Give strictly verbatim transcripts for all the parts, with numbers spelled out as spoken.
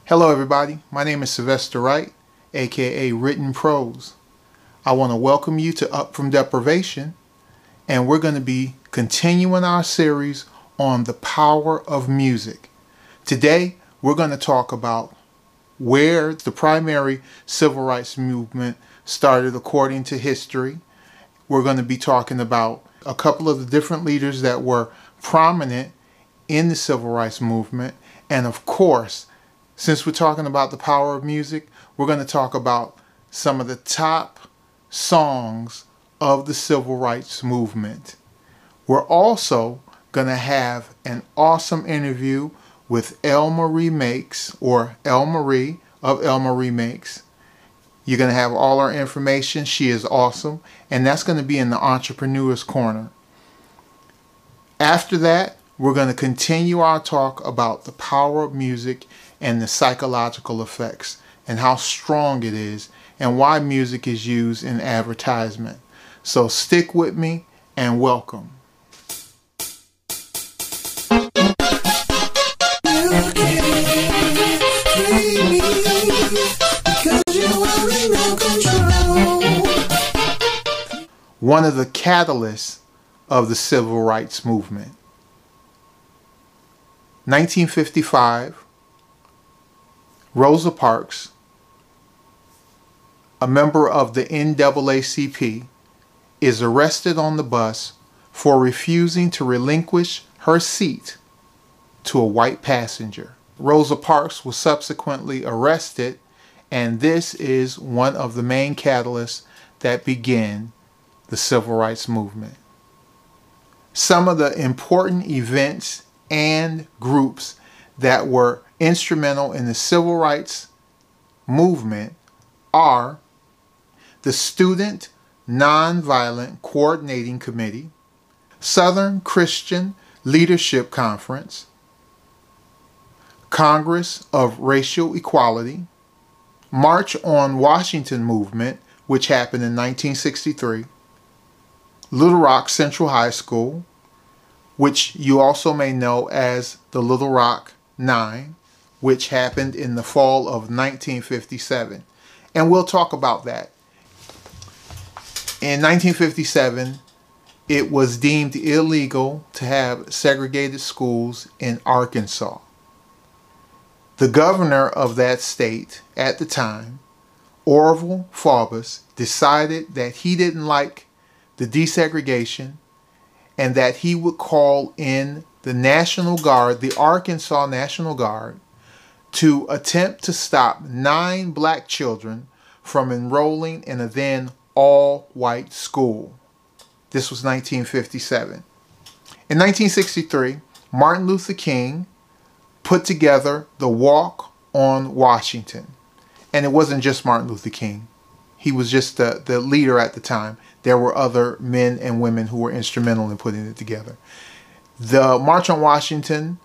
Hello everybody, my name is Sylvester Wright, aka Written Prose. I want to welcome you to Up From Deprivation, and we're going to be continuing our series on the power of music. Today we're going to talk about where the primary civil rights movement started according to history. We're going to be talking about a couple of the different leaders that were prominent in the civil rights movement, and of course, since we're talking about the power of music, we're going to talk about some of the top songs of the civil rights movement. We're also going to have an awesome interview with El Marie Makes, or El Marie of El Marie Makes. You're going to have all our information. She is awesome. And that's going to be in the Entrepreneur's Corner. After that, we're going to continue our talk about the power of music and the psychological effects and how strong it is and why music is used in advertisement. So stick with me and welcome. One of the catalysts of the civil rights movement. nineteen fifty-five, Rosa Parks, a member of the N double A C P, is arrested on the bus for refusing to relinquish her seat to a white passenger. Rosa Parks was subsequently arrested, and this is one of the main catalysts that began the civil rights movement. Some of the important events and groups that were instrumental in the civil rights movement are the Student Nonviolent Coordinating Committee, Southern Christian Leadership Conference, Congress of Racial Equality, March on Washington movement, which happened in nineteen sixty-three, Little Rock Central High School, which you also may know as the Little Rock Nine, which happened in the fall of nineteen fifty-seven. And we'll talk about that. In nineteen fifty-seven, it was deemed illegal to have segregated schools in Arkansas. The governor of that state at the time, Orville Faubus, decided that he didn't like the desegregation and that he would call in the National Guard, the Arkansas National Guard, to attempt to stop nine black children from enrolling in a then all-white school. This was nineteen fifty-seven. In nineteen sixty-three, Martin Luther King put together the Walk on Washington. And it wasn't just Martin Luther King. He was just the, the leader at the time. There were other men and women who were instrumental in putting it together. The March on Washington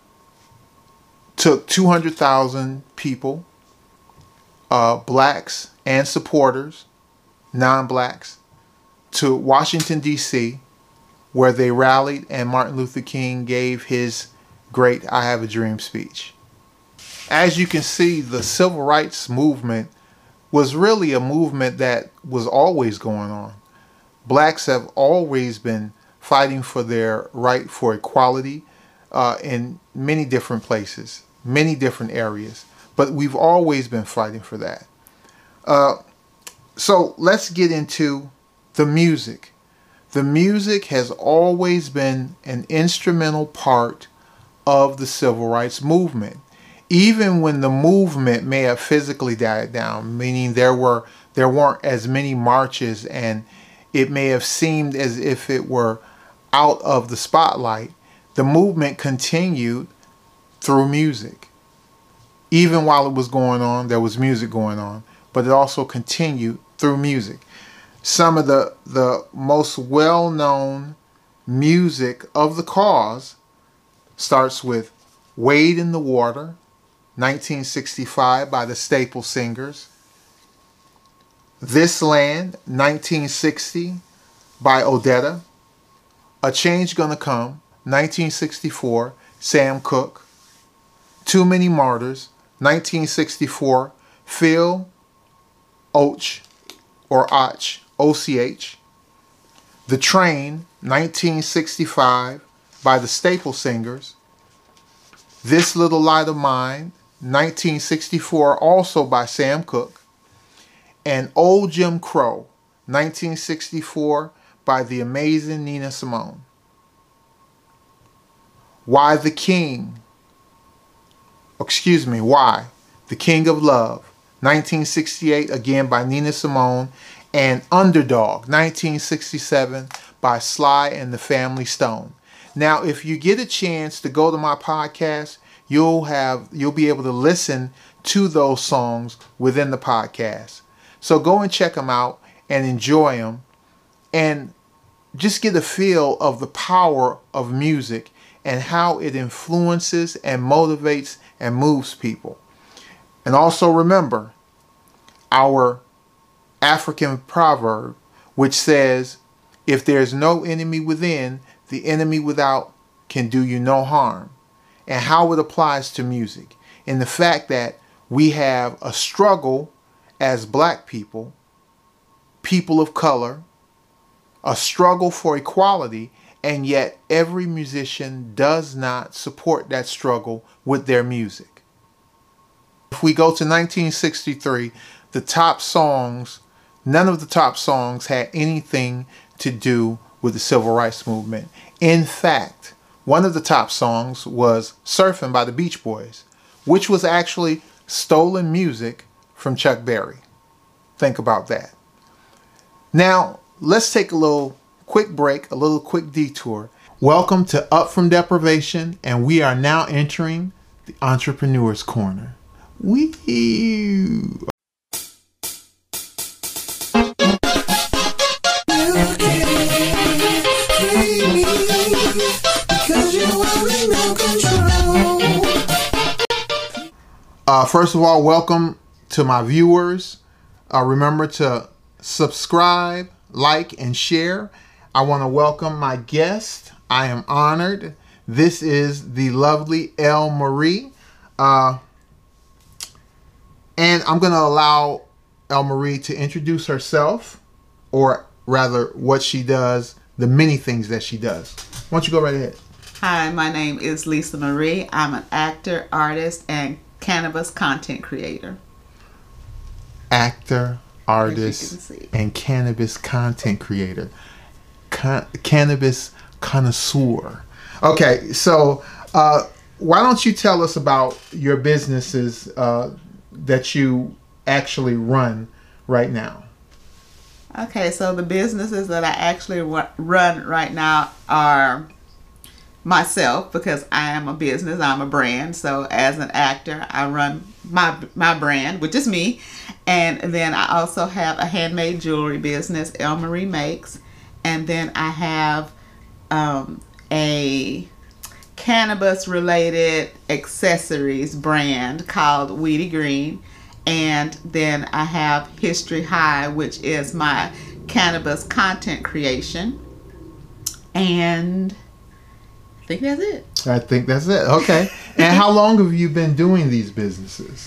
took two hundred thousand people, uh, blacks and supporters, non-blacks, to Washington, D C, where they rallied and Martin Luther King gave his great I Have a Dream speech. As you can see, the civil rights movement was really a movement that was always going on. Blacks have always been fighting for their right for equality uh, in many different places, many different areas. But we've always been fighting for that. Uh, so let's get into the music. The music has always been an instrumental part of the civil rights movement. Even when the movement may have physically died down, meaning there were there weren't as many marches and it may have seemed as if it were out of the spotlight, the movement continued through music. Even while it was going on, there was music going on, but it also continued through music. Some of the, the most well-known music of the cause starts with Wade in the Water, nineteen sixty-five, by the Staple Singers. This Land, nineteen sixty, by Odetta. A Change Gonna Come, nineteen sixty-four, Sam Cooke. Too Many Martyrs, nineteen sixty-four, Phil Och, or Och, O C H. The Train, nineteen sixty-five, by the Staple Singers. This Little Light of Mine, nineteen sixty-four, also by Sam Cooke. And Old Jim Crow, nineteen sixty-four, by the amazing Nina Simone. Why the King, excuse me, Why? The King of Love, nineteen sixty-eight, again by Nina Simone. And Underdog, nineteen sixty-seven, by Sly and the Family Stone. Now, if you get a chance to go to my podcast, you'll have you'll be able to listen to those songs within the podcast. So go and check them out and enjoy them, and just get a feel of the power of music and how it influences and motivates and moves people. And also remember our African proverb, which says, if there's no enemy within, the enemy without can do you no harm. And how it applies to music, and the fact that we have a struggle as black people, people of color, a struggle for equality, and yet every musician does not support that struggle with their music. If we go to nineteen sixty-three, the top songs, none of the top songs had anything to do with the Civil Rights Movement. In fact, one of the top songs was Surfing by the Beach Boys, which was actually stolen music from Chuck Berry. Think about that. Now, let's take a little quick break, a little quick detour. Welcome to Up From Deprivation, and we are now entering the Entrepreneur's Corner. Wee! Uh, first of all, welcome to my viewers. Uh, remember to subscribe, like, and share. I want to welcome my guest. I am honored. This is the lovely Elle Marie. Uh, and I'm going to allow Elle Marie to introduce herself, or rather what she does, the many things that she does. Why don't you go right ahead? Hi, my name is Lisa Marie. I'm an actor, artist, and cannabis content creator. Actor, artist, and cannabis content creator. Con- cannabis connoisseur. Okay, so uh, why don't you tell us about your businesses uh, that you actually run right now? Okay, so the businesses that I actually run right now are myself, because I am a business, I'm a brand. So as an actor, I run my my brand, which is me. And then I also have a handmade jewelry business, Elle Marie Makes. And then I have um, a cannabis related accessories brand called Weedy Green. And then I have History High, which is my cannabis content creation. And I think that's it. I think that's it. Okay. And how long have you been doing these businesses?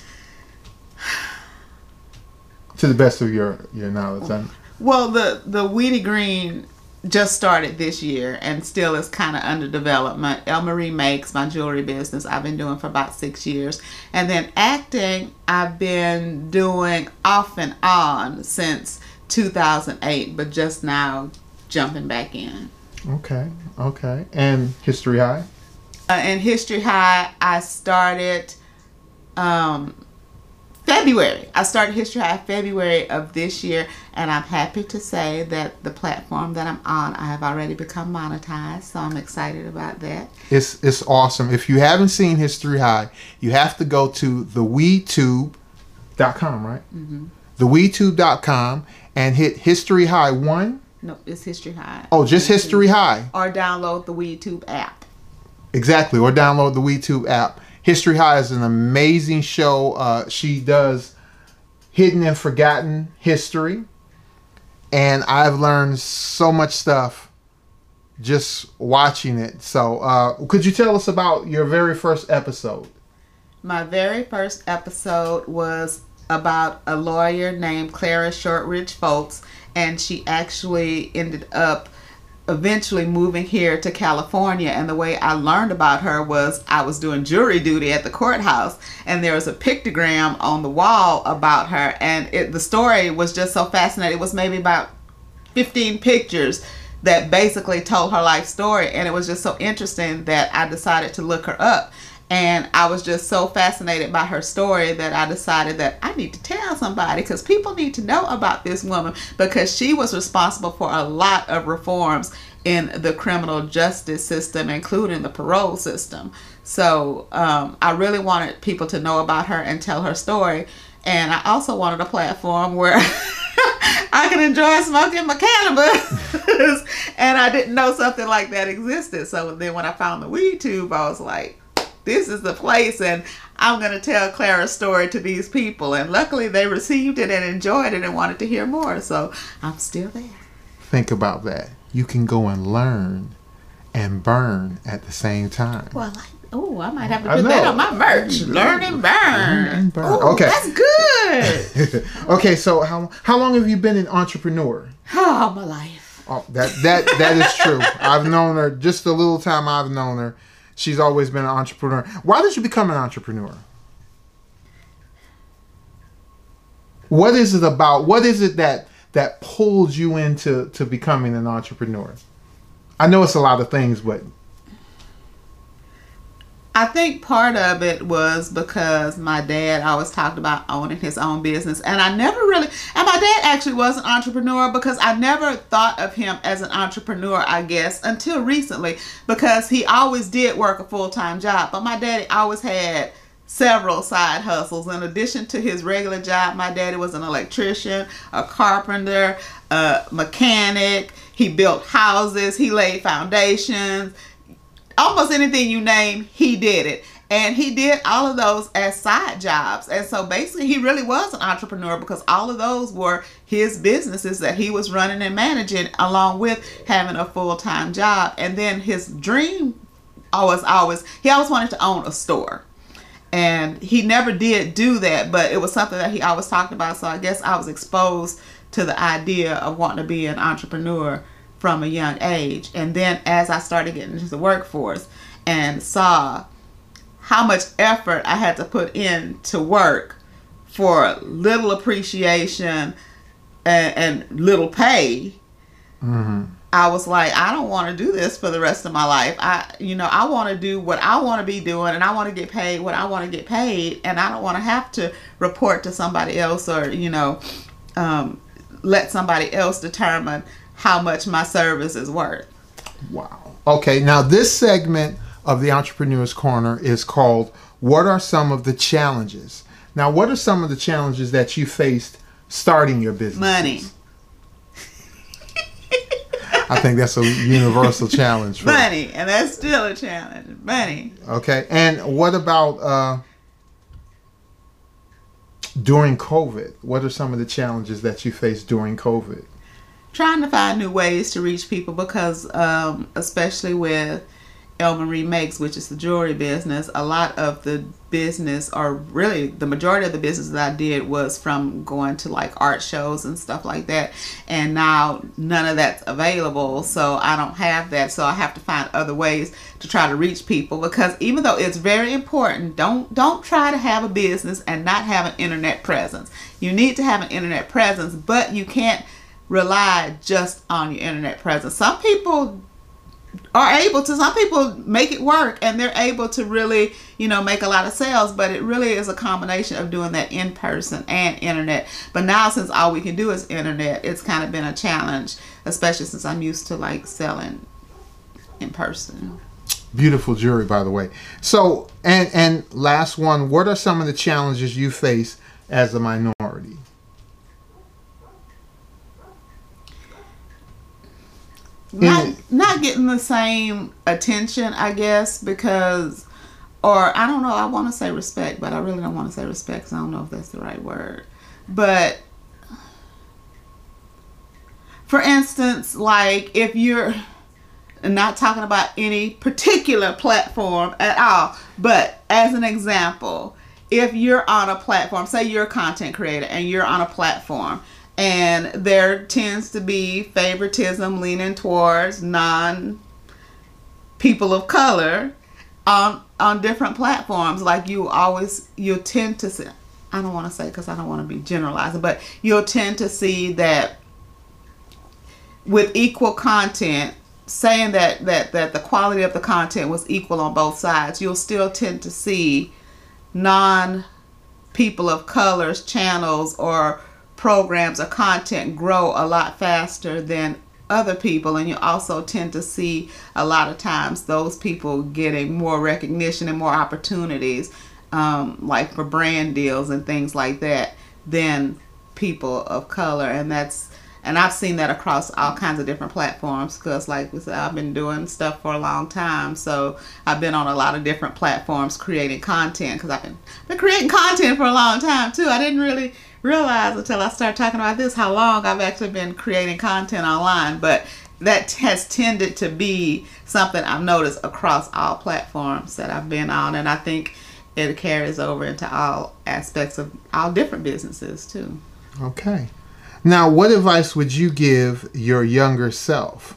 To the best of your, your knowledge. I'm... Well, the, the Weedy Green just started this year and still is kind of under development. Elle Marie Makes, my jewelry business, I've been doing for about six years. And then acting, I've been doing off and on since two thousand eight, but just now jumping back in. Okay, okay. And History High? Uh, in History High, I started um, February. I started History High February of this year, and I'm happy to say that the platform that I'm on, I have already become monetized, so I'm excited about that. It's it's awesome. If you haven't seen History High, you have to go to the weed tube dot com, right? Mm-hmm. the weed tube dot com and hit History High one. No, it's History High. Oh, just History High. Or download the WeedTube app. Exactly, or download the WeedTube app. History High is an amazing show. Uh, she does hidden and forgotten history. And I've learned so much stuff just watching it. So uh, could you tell us about your very first episode? My very first episode was about a lawyer named Clara Shortridge Foltz, and she actually ended up eventually moving here to California. And the way I learned about her was I was doing jury duty at the courthouse, and there was a pictogram on the wall about her, and it, the story was just so fascinating. It was maybe about fifteen pictures that basically told her life story, and it was just so interesting that I decided to look her up. And I was just so fascinated by her story that I decided that I need to tell somebody, because people need to know about this woman, because she was responsible for a lot of reforms in the criminal justice system, including the parole system. So um, I really wanted people to know about her and tell her story. And I also wanted a platform where I could enjoy smoking my cannabis. And I didn't know something like that existed. So then when I found the Weed Tube, I was like, this is the place, and I'm going to tell Clara's story to these people. And luckily they received it and enjoyed it and wanted to hear more. So I'm still there. Think about that. You can go and learn and burn at the same time. Well, I, oh, I might have to put that on my merch. Learn and burn. Learn and burn. Ooh, okay. That's good. Okay, so how how long have you been an entrepreneur? Oh, my life. Oh, that that that is true. I've known her just a little time I've known her. She's always been an entrepreneur. Why did you become an entrepreneur? What is it about? What is it that that pulled you into to becoming an entrepreneur? I know it's a lot of things, but I think part of it was because my dad always talked about owning his own business, and I never really, and my dad actually was an entrepreneur, because I never thought of him as an entrepreneur, I guess, until recently, because he always did work a full-time job. But my daddy always had several side hustles. In addition to his regular job, my daddy was an electrician, a carpenter, a mechanic. He built houses, he laid foundations. Almost anything you name, he did it. And he did all of those as side jobs. And so basically he really was an entrepreneur, because all of those were his businesses that he was running and managing, along with having a full-time job. And then his dream always, always, he always wanted to own a store. And he never did do that, but it was something that he always talked about. So I guess I was exposed to the idea of wanting to be an entrepreneur from a young age. And then as I started getting into the workforce and saw how much effort I had to put in to work for little appreciation and, and little pay, mm-hmm. I was like, I don't want to do this for the rest of my life. I, you know, I want to do what I want to be doing, and I want to get paid what I want to get paid, and I don't want to have to report to somebody else, or, you know, um, let somebody else determine how much my service is worth. Wow. Okay, now this segment of the Entrepreneur's Corner is called What Are Some of the Challenges? Now, what are some of the challenges that you faced starting your business? Money. I think that's a universal challenge. For Money, and that's still a challenge. Money. Okay, and what about uh, during COVID? What are some of the challenges that you faced during COVID? Trying to find new ways to reach people, because um, especially with El Marie Makes, which is the jewelry business, a lot of the business, or really the majority of the business that I did, was from going to like art shows and stuff like that. And now none of that's available, so I don't have that. So I have to find other ways to try to reach people, because even though it's very important, don't don't try to have a business and not have an internet presence. You need to have an internet presence, but you can't rely just on your internet presence. Some people are able to, some people make it work, and they're able to really, you know, make a lot of sales, but it really is a combination of doing that in person and internet. But now, since all we can do is internet, it's kind of been a challenge, especially since I'm used to like selling in person. Beautiful jewelry, by the way. So, and and last one, what are some of the challenges you face as a minority? Not, not getting the same attention, I guess, because, or I don't know, I want to say respect, but I really don't want to say respect, because I don't know if that's the right word. But, for instance, like, if you're, not talking about any particular platform at all, but as an example, if you're on a platform, say you're a content creator and you're on a platform, and there tends to be favoritism leaning towards non people of color on on different platforms, like you always you tend to see, I don't want to say because I don't want to be generalizing, but you'll tend to see that with equal content, saying that that that the quality of the content was equal on both sides, you'll still tend to see non people of colors channels or programs or content grow a lot faster than other people, and you also tend to see a lot of times those people getting more recognition and more opportunities, um, like for brand deals and things like that, than people of color. And that's and I've seen that across all kinds of different platforms, because like we said, I've been doing stuff for a long time, so I've been on a lot of different platforms creating content, because I've been, been creating content for a long time too. I didn't really realize until I started talking about this how long I've actually been creating content online, but that has tended to be something I've noticed across all platforms that I've been on, and I think it carries over into all aspects of all different businesses too. Okay. Now, what advice would you give your younger self?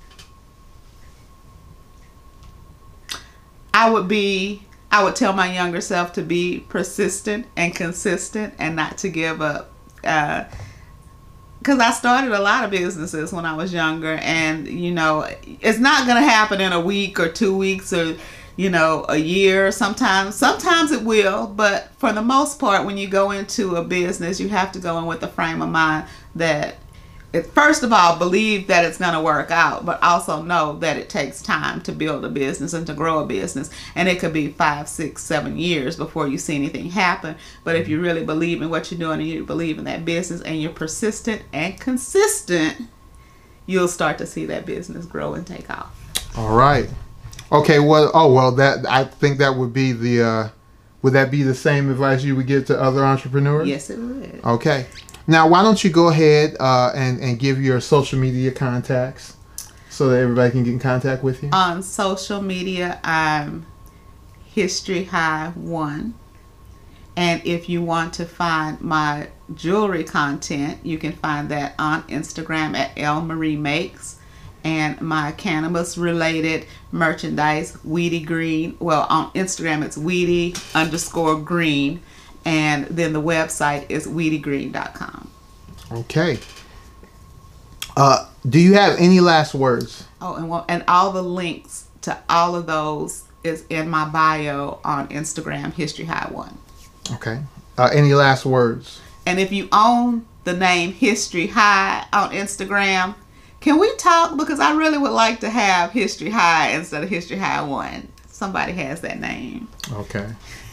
I would be I would tell my younger self to be persistent and consistent and not to give up. Uh, because I started a lot of businesses when I was younger, and, you know, it's not going to happen in a week or two weeks or, you know, a year. Sometimes, sometimes it will, but for the most part, when you go into a business, you have to go in with a frame of mind that, it, first of all, believe that it's going to work out, but also know that it takes time to build a business and to grow a business. And it could be five, six, seven years before you see anything happen. But if you really believe in what you're doing and you believe in that business and you're persistent and consistent, you'll start to see that business grow and take off. All right. Okay. Well, oh, well, that I think that would be the, uh, would that be the same advice you would give to other entrepreneurs? Yes, it would. Okay. Now, why don't you go ahead uh, and, and give your social media contacts so that everybody can get in contact with you? On social media, I'm History High One. And if you want to find my jewelry content, you can find that on Instagram at L Marie Makes. And my cannabis-related merchandise, Weedy Green. Well, on Instagram, it's Weedy underscore Green. And then the website is weedy green dot com. Okay. Uh, do you have any last words? Oh, and well, and all the links to all of those is in my bio on Instagram, History High One. Okay. Uh, any last words? And if you own the name History High on Instagram, can we talk? Because I really would like to have History High instead of History High One. Somebody has that name. Okay.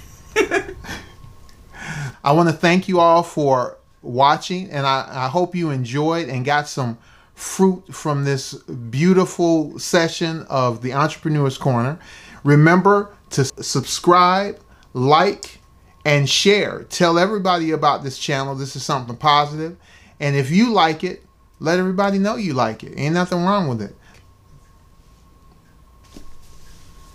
I want to thank you all for watching, and I, I hope you enjoyed and got some fruit from this beautiful session of the Entrepreneur's Corner. Remember to subscribe, like, and share. Tell everybody about this channel. This is something positive. And if you like it, let everybody know you like it. Ain't nothing wrong with it.